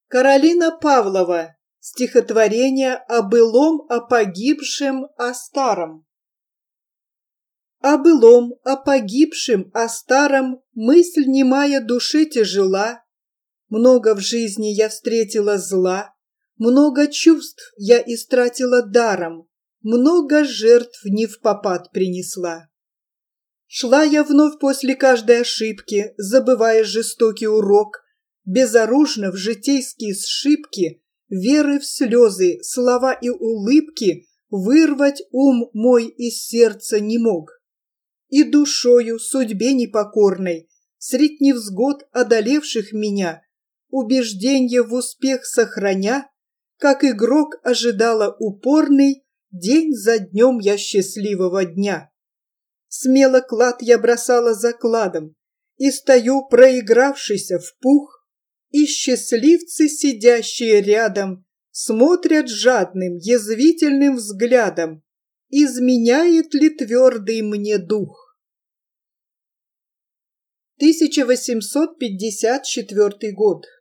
Каролина Павлова. Стихотворение о былом, о погибшем, о старом. О былом, о погибшем, о старом мысль немая души тяжела. Много в жизни я встретила зла, много чувств я истратила даром, много жертв невпопад принесла. Шла я вновь после каждой ошибки, забывая жестокий урок, безоружно в житейские сшибки, веры в слезы, слова и улыбки вырвать ум мой из сердца не мог. И душою судьбе непокорной, средь невзгод одолевших меня, убежденье в успех сохраня, как игрок ожидала упорный, день за днем я счастливого дня. Смело клад я бросала закладом, и стою, проигравшийся в пух, и счастливцы, сидящие рядом, смотрят жадным, язвительным взглядом, изменяет ли твердый мне дух. 1854 год.